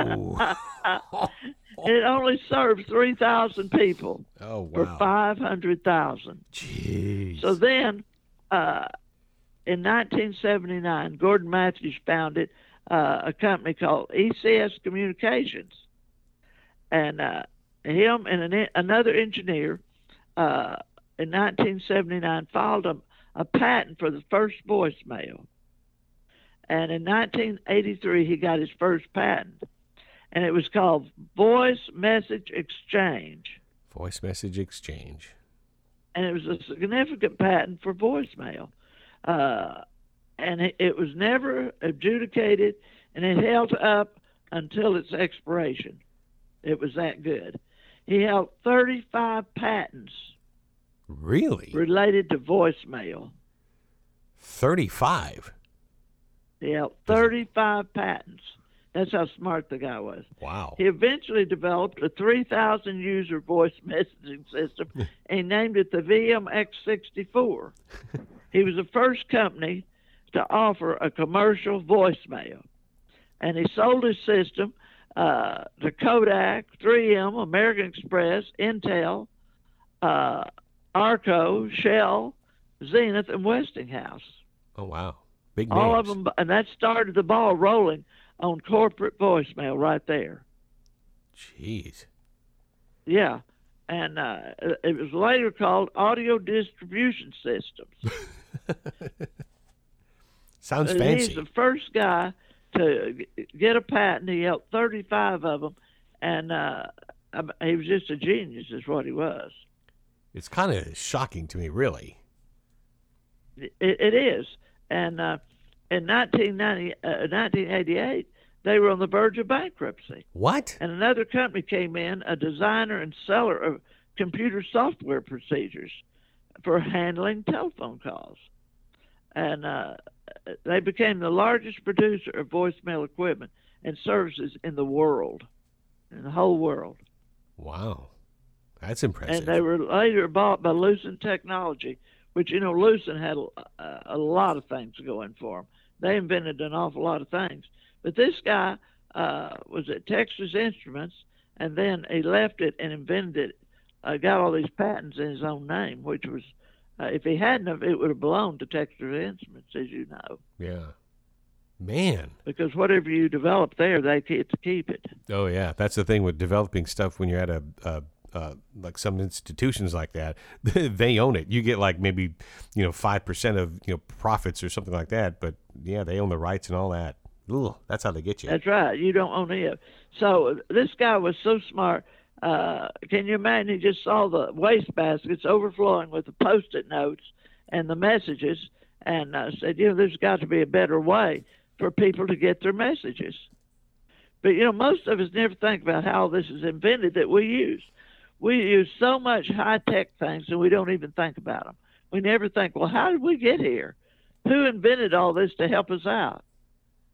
It only served three thousand people Oh, wow. for five hundred thousand dollars. Jeez. So then, uh, in nineteen seventy-nine, Gordon Matthews founded uh, a company called E C S Communications. And uh, him and an, another engineer uh, in nineteen seventy-nine filed a, a patent for the first voicemail. And in nineteen eighty-three, he got his first patent. And it was called Voice Message Exchange. Voice message exchange. And it was a significant patent for voicemail. Uh, and it, it was never adjudicated, and it held up until its expiration. It was that good. He held thirty-five patents Really? related to voicemail. thirty-five? He held thirty-five patents. That's how smart the guy was. Wow. He eventually developed a three thousand user voice messaging system and he named it the V M X sixty-four. He was the first company to offer a commercial voicemail. And he sold his system uh, to Kodak, three M, American Express, Intel, uh, Arco, Shell, Zenith, and Westinghouse. Oh, wow. Big All names. of them, and that started the ball rolling on corporate voicemail right there. Jeez. Yeah, and uh, it was later called Audio Distribution Systems. Sounds And fancy. He's the first guy to g- get a patent. He held thirty-five of them, and uh, um, he was just a genius is what he was. It's kind of shocking to me, really. It, it is. And uh, in nineteen ninety, uh, nineteen eighty-eight, they were on the verge of bankruptcy. What? And another company came in, a designer and seller of computer software procedures for handling telephone calls. And uh, they became the largest producer of voicemail equipment and services in the world, in the whole world. Wow. That's impressive. And they were later bought by Lucent Technology, which, you know, Lucent had a, a lot of things going for them. They invented an awful lot of things. But this guy uh, was at Texas Instruments, and then he left it and invented it, uh, got all these patents in his own name, which was, uh, if he hadn't have, it would have belonged to Texas Instruments, as you know. Yeah. Man. Because whatever you develop there, they get to keep it. Oh, yeah. That's the thing with developing stuff when you're at a, a uh, like some institutions like that, they own it. You get like maybe, you know, five percent of, you know, profits or something like that. But yeah, they own the rights and all that. Ooh, that's how they get you. That's right. You don't own it. So this guy was so smart. Uh, can you imagine? He just saw the waste baskets overflowing with the Post-it notes and the messages, and uh, said, you know, there's got to be a better way for people to get their messages. But, you know, most of us never think about how this is invented that we use. We use so much high-tech things and we don't even think about them. We never think, well, how did we get here? Who invented all this to help us out?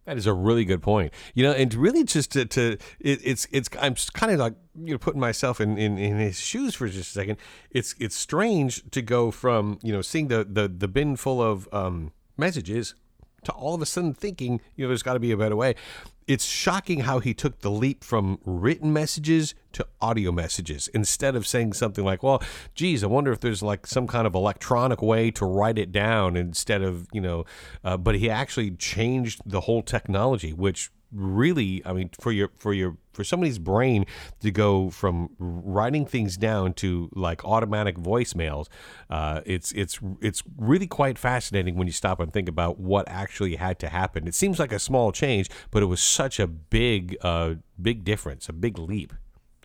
That is a really good point. You know, and really just to, to it, it's it's I'm kind of like, you know, putting myself in, in, in his shoes for just a second. It's it's strange to go from, you know, seeing the the, the bin full of um, messages to all of a sudden thinking, you know, there's got to be a better way. It's shocking how he took the leap from written messages to audio messages instead of saying something like, well, geez, I wonder if there's like some kind of electronic way to write it down instead of, you know, uh, but he actually changed the whole technology, which really, I mean, for your, for your, for somebody's brain to go from writing things down to like automatic voicemails, uh, it's, it's, it's really quite fascinating when you stop and think about what actually had to happen. It seems like a small change, but it was such a big, uh, big difference, a big leap.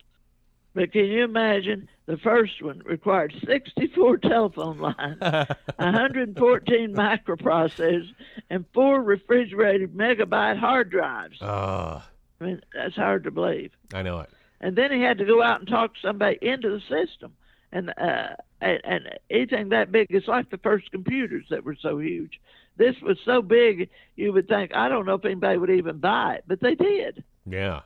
But can you imagine the first one required sixty-four telephone lines, one hundred fourteen microprocessors, and four refrigerated megabyte hard drives. Uh, I mean, that's hard to believe. I know it. And then he had to go out and talk somebody into the system. And, uh, and, and anything that big, it's like the first computers that were so huge. This was so big, you would think, I don't know if anybody would even buy it, but they did. Yeah.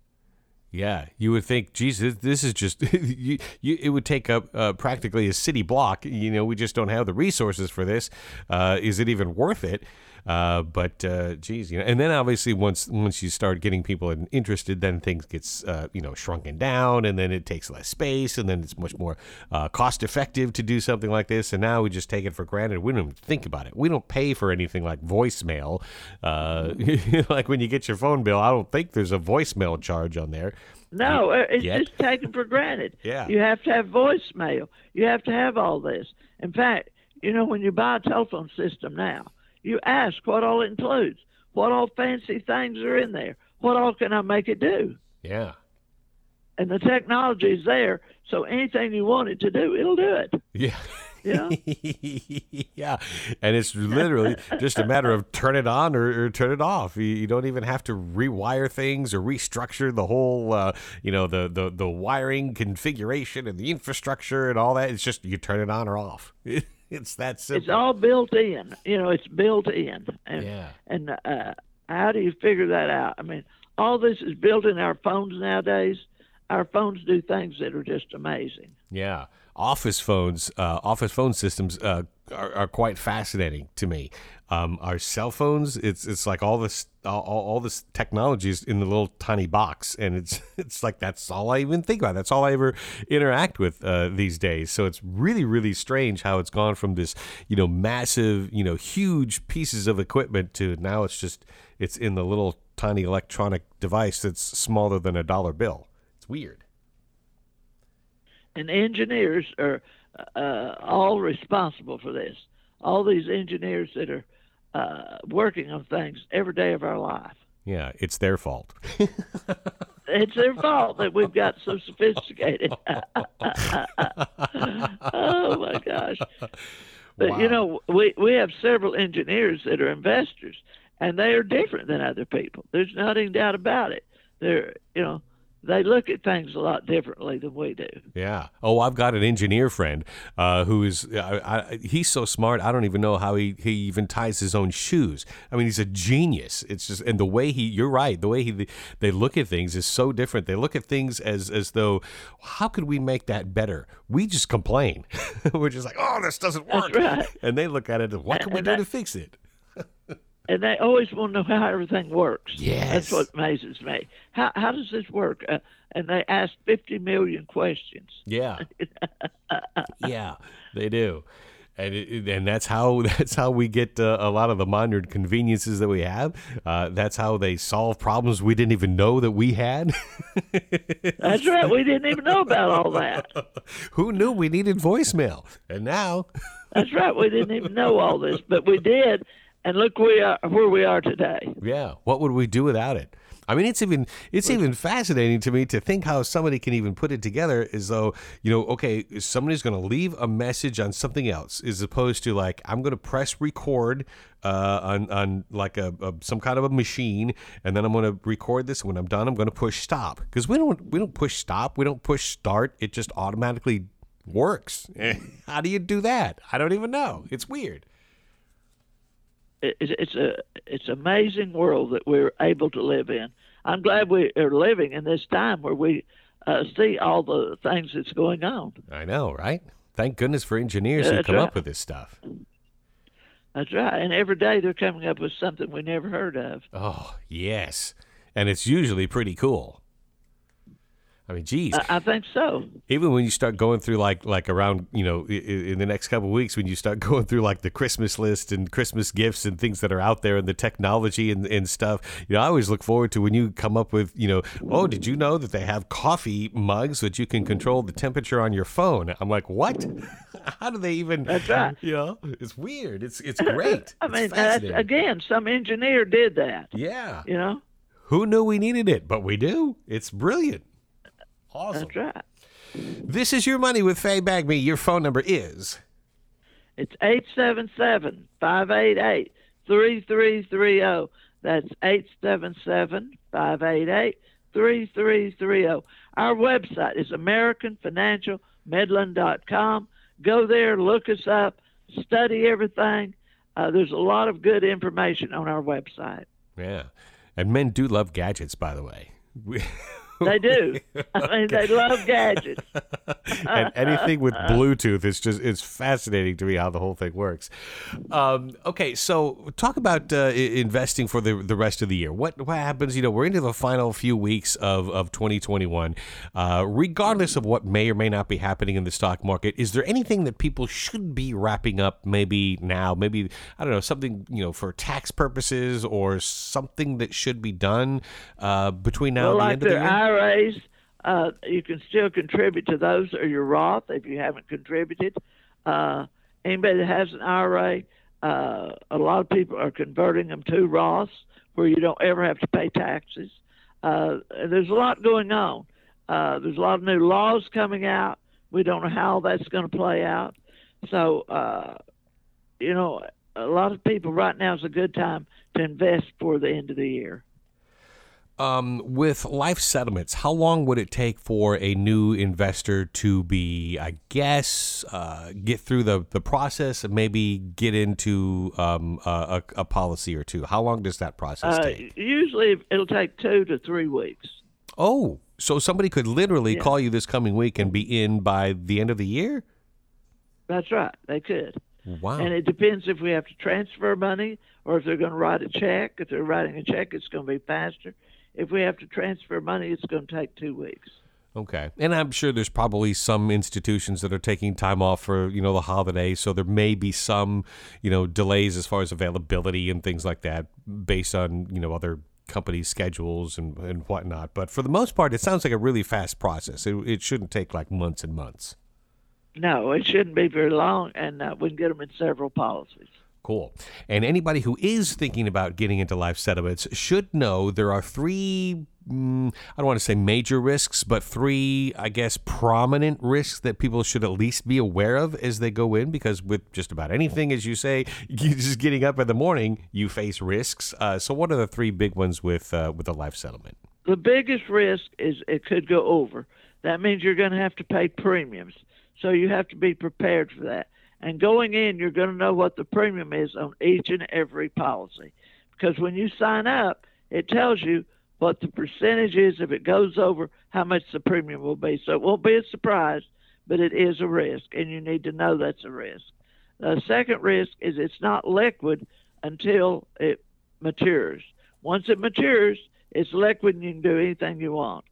Yeah, you would think, geez, this, this is just, you, you, it would take up uh, practically a city block. You know, we just don't have the resources for this. Uh, is it even worth it? Uh, but, uh, geez, you know, and then obviously once once you start getting people interested, then things gets, uh, you know, shrunken down, and then it takes less space, and then it's much more uh, cost effective to do something like this. And now we just take it for granted. We don't even think about it. We don't pay for anything like voicemail. Uh, like when you get your phone bill, I don't think there's a voicemail charge on there. No, it's Yet. just taken for granted. Yeah. You have to have voicemail. You have to have all this. In fact, you know, when you buy a telephone system now, you ask what all it includes, what all fancy things are in there, what all can I make it do? Yeah. And the technology is there, so anything you want it to do, it'll do it. Yeah. Yeah. Yeah. And it's literally just a matter of turn it on or, or turn it off. You, you don't even have to rewire things or restructure the whole, uh, you know, the, the, the wiring configuration and the infrastructure and all that. It's just you turn it on or off. It's that simple. It's all built in. You know, it's built in. And, Yeah. And uh, how do you figure that out? I mean, all this is built in our phones nowadays. Our phones do things that are just amazing. Yeah. Office phones, uh, office phone systems uh, are, are quite fascinating to me. Um, our cell phones, it's it's like all this all, all this technology is in the little tiny box, and it's it's like that's all I even think about. That's all I ever interact with uh, these days. So it's really really strange how it's gone from this, you know, massive, you know, huge pieces of equipment to now it's just it's in the little tiny electronic device that's smaller than a dollar bill. It's weird. And engineers are uh, all responsible for this. All these engineers that are uh, working on things every day of our life. Yeah, it's their fault. It's their fault that we've got so sophisticated. Oh, my gosh. But, Wow. you know, we, we have several engineers that are investors, and they are different than other people. There's not any doubt about it. They're, you know, they look at things a lot differently than we do. Yeah. Oh, I've got an engineer friend uh, who is, I, I, he's so smart, I don't even know how he, he even ties his own shoes. I mean, he's a genius. It's just, and the way he, you're right, the way he, they look at things is so different. They look at things as, as though, how could we make that better? We just complain. We're just like, oh, this doesn't work. That's right. And they look at it as, what can we And do that- to fix it? And they always want to know how everything works. Yes. That's what amazes me. How how does this work? Uh, and they ask fifty million questions. Yeah. Yeah, they do. And it, and that's how that's how we get uh, a lot of the modern conveniences that we have. Uh, that's how they solve problems we didn't even know that we had. That's right. We didn't even know about all that. Who knew we needed voicemail? And now, That's right. We didn't even know all this, but we did. And look we are, where we are today. yeah, what would we do without it? I mean, it's even it's even fascinating to me to think how somebody can even put it together as though, you know, okay, somebody's going to leave a message on something else, as opposed to like I'm going to press record uh, on on like a, a some kind of a machine, and then I'm going to record this. When I'm done, I'm going to push stop, because we don't we don't push stop, we don't push start. It just automatically works. How do you do that? I don't even know. It's weird. it, it's a it's an amazing world that we're able to live in. I'm glad we are living in this time where we uh, see all the things that's going on. I know, right? Thank goodness for engineers Yeah, who that's come right. up with this stuff. That's right. And every day they're coming up with something we never heard of. Oh, yes. And it's usually pretty cool. I mean, geez. I, I think so. Even when you start going through like like around, you know, in, in the next couple of weeks, when you start going through like the Christmas list and Christmas gifts and things that are out there and the technology and, and stuff, you know, I always look forward to when you come up with, you know, oh, did you know that they have coffee mugs that you can control the temperature on your phone? I'm like, what? How do they even? That's right. You know, it's weird. It's it's great. I It's mean, that's, fascinating. again, some engineer did that. Yeah. You know? Who knew we needed it? But we do. It's brilliant. Awesome. That's right. This is Your Money with Faye Bagby. Your phone number is... It's eight seven seven, five eight eight, three three three zero. That's eight seven seven, five eight eight, three three three zero. Our website is american financial midland dot com. Go there, look us up, study everything. Uh, there's a lot of good information on our website. Yeah. And men do love gadgets, by the way. We- They do. I mean, they love gadgets. and anything with Bluetooth, it's just it's fascinating to me how the whole thing works. Um, okay, so talk about uh, i- investing for the the rest of the year. What what happens? You know, we're into the final few weeks of of twenty twenty-one. Uh, regardless of what may or may not be happening in the stock market, is there anything that people should be wrapping up? Maybe now, maybe I don't know, something you know for tax purposes, or something that should be done uh, between now Well, and the like end of the their year. I R As, uh, you can still contribute to those or your Roth if you haven't contributed. Uh, anybody that has an I R A, uh, a lot of people are converting them to Roths where you don't ever have to pay taxes. Uh, there's a lot going on. Uh, there's a lot of new laws coming out. We don't know how that's going to play out. So, uh, you know, a lot of people right now is a good time to invest for the end of the year. Um, with life settlements, how long would it take for a new investor to be, I guess, uh, get through the, the process and maybe get into um, a, a, a policy or two? How long does that process Uh, take? usually it'll take two to three weeks. Oh, so somebody could literally Yeah. call you this coming week and be in by the end of the year? That's right. They could. Wow. And it depends if we have to transfer money or if they're going to write a check. If they're writing a check, it's going to be faster. If we have to transfer money, it's going to take two weeks. Okay. And I'm sure there's probably some institutions that are taking time off for, you know, the holidays. So there may be some, you know, delays as far as availability and things like that based on, you know, other companies' schedules and, and whatnot. But for the most part, it sounds like a really fast process. It, it shouldn't take like months and months. No, it shouldn't be very long, and uh, we can get them in several policies. Cool. And anybody who is thinking about getting into life settlements should know there are three, mm, I don't want to say major risks, but three, I guess, prominent risks that people should at least be aware of as they go in, because with just about anything, as you say, you just getting up in the morning, you face risks. Uh, so what are the three big ones with uh, with a life settlement? The biggest risk is it could go over. That means you're going to have to pay premiums. So you have to be prepared for that. And going in, you're going to know what the premium is on each and every policy. Because when you sign up, it tells you what the percentage is if it goes over, how much the premium will be. So it won't be a surprise, but it is a risk, and you need to know that's a risk. The second risk is it's not liquid until it matures. Once it matures, it's liquid and you can do anything you want.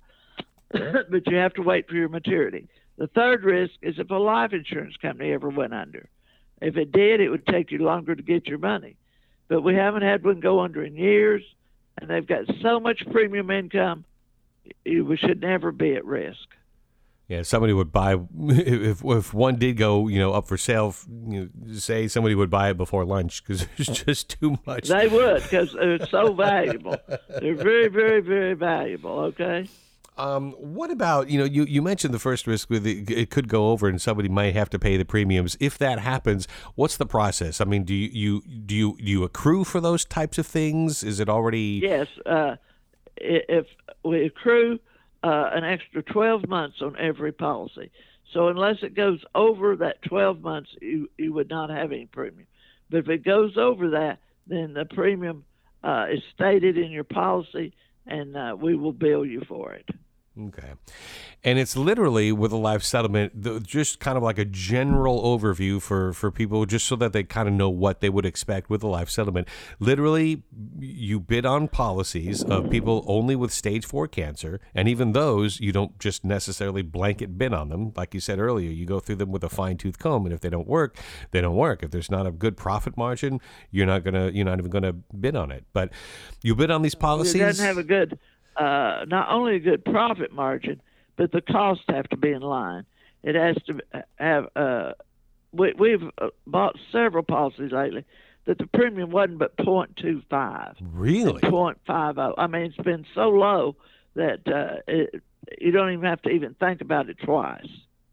But you have to wait for your maturity. The third risk is if a life insurance company ever went under. If it did, it would take you longer to get your money. But we haven't had one go under in years, and they've got so much premium income, you we should never be at risk. Yeah, somebody would buy, if if one did go, you know, up for sale, you know, say somebody would buy it before lunch because there's just too much. They would, because they're so valuable. They're very, very, very valuable, okay? Um, what about, you know, you, you mentioned the first risk with it, it could go over and somebody might have to pay the premiums. If that happens, what's the process? I mean, do you, you do you do you accrue for those types of things? Is it already? Yes. Uh, if we accrue uh, an extra twelve months on every policy. So unless it goes over that twelve months, you, you would not have any premium. But if it goes over that, then the premium uh, is stated in your policy, and uh, we will bill you for it. Okay. And it's literally with a life settlement, the, just kind of like a general overview for, for people, just so that they kind of know what they would expect with a life settlement. Literally, you bid on policies of people only with stage four cancer. And even those, you don't just necessarily blanket bid on them. Like you said earlier, you go through them with a fine tooth comb. And if they don't work, they don't work. If there's not a good profit margin, you're not going to, you're not even going to bid on it. But you bid on these policies. It doesn't have a good... Uh, not only a good profit margin, but the costs have to be in line. It has to have. Uh, we, we've bought several policies lately that the premium wasn't but point two five. Really? point five oh. I mean, it's been so low that uh, it, you don't even have to even think about it twice.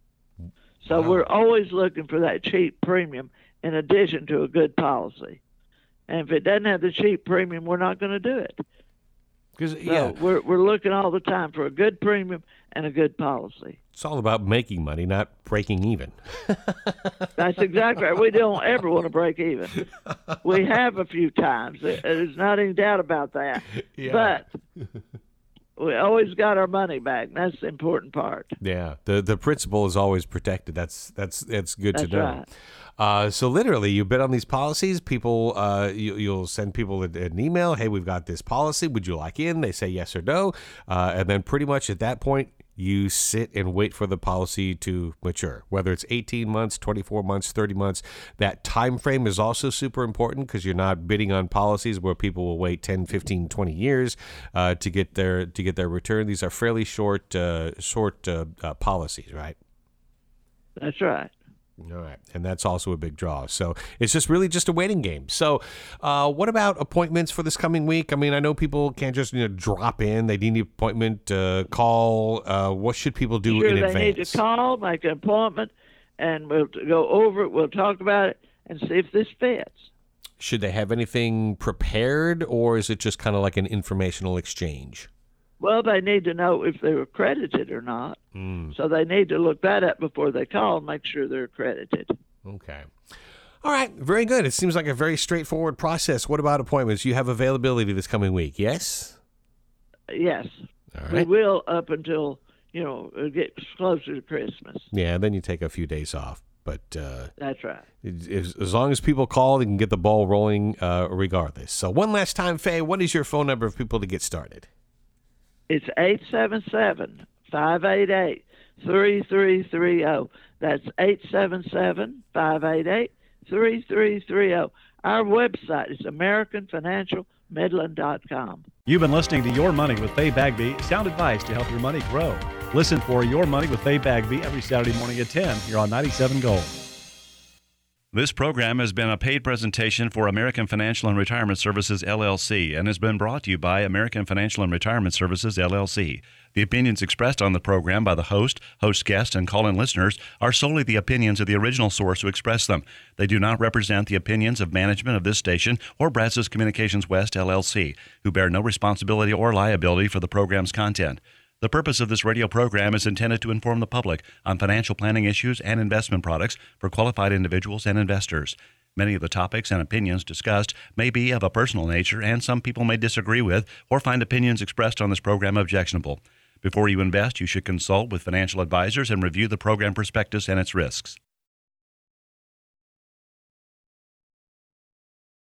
So Wow. we're always looking for that cheap premium in addition to a good policy. And if it doesn't have the cheap premium, we're not going to do it. Because So yeah, we're we're looking all the time for a good premium and a good policy. it's all about making money, not breaking even. That's exactly right. We don't ever want to break even. We have a few times. There's not any doubt about that. Yeah. But we always got our money back. That's the important part. Yeah, the the principal is always protected. That's that's that's good That's to know. right. Uh, so literally, you bid on these policies. People, uh, you, you'll send people an, an email. Hey, we've got this policy. Would you like in? They say yes or no, uh, and then pretty much at that point, you sit and wait for the policy to mature. Whether it's eighteen months, twenty-four months, thirty months, that time frame is also super important because you're not bidding on policies where people will wait ten, fifteen, twenty years uh, to get their to get their return. These are fairly short uh, short uh, uh, policies, right? That's right. All right, and that's also a big draw. So it's just really just a waiting game. So, uh, what about appointments for this coming week? I mean, I know people can't just you know drop in; they need an appointment, uh, call. Uh, what should people do Sure, in they advance? need to call, make an appointment, and we'll t- go over it. We'll talk about it and see if this fits. Should they have anything prepared, or is it just kind of like an informational exchange? Well, they need to know if they're accredited or not. Mm, So they need to look that up before they call and make sure they're accredited. okay. All right, very good. It seems like a very straightforward process. What about appointments? You have availability this coming week, yes? Yes. All We right. will up until, you know, it gets closer to Christmas. Yeah, then you take a few days off. But uh, That's right. as, as long as people call, they can get the ball rolling uh, regardless. So one last time, Faye, what is your phone number for people to get started? It's eight seven seven, five eight eight, three three three zero. That's eight seven seven, five eight eight, three three three zero. Our website is american financial midland dot com. You've been listening to Your Money with Faye Bagby, sound advice to help your money grow. Listen for Your Money with Faye Bagby every Saturday morning at ten here on ninety-seven Gold. This program has been a paid presentation for American Financial and Retirement Services, L L C, and has been brought to you by American Financial and Retirement Services, L L C. The opinions expressed on the program by the host, host guests, and call-in listeners are solely the opinions of the original source who expressed them. They do not represent the opinions of management of this station or Brazos Communications West, L L C, who bear no responsibility or liability for the program's content. The purpose of this radio program is intended to inform the public on financial planning issues and investment products for qualified individuals and investors. Many of the topics and opinions discussed may be of a personal nature, and some people may disagree with or find opinions expressed on this program objectionable. Before you invest, you should consult with financial advisors and review the program prospectus and its risks.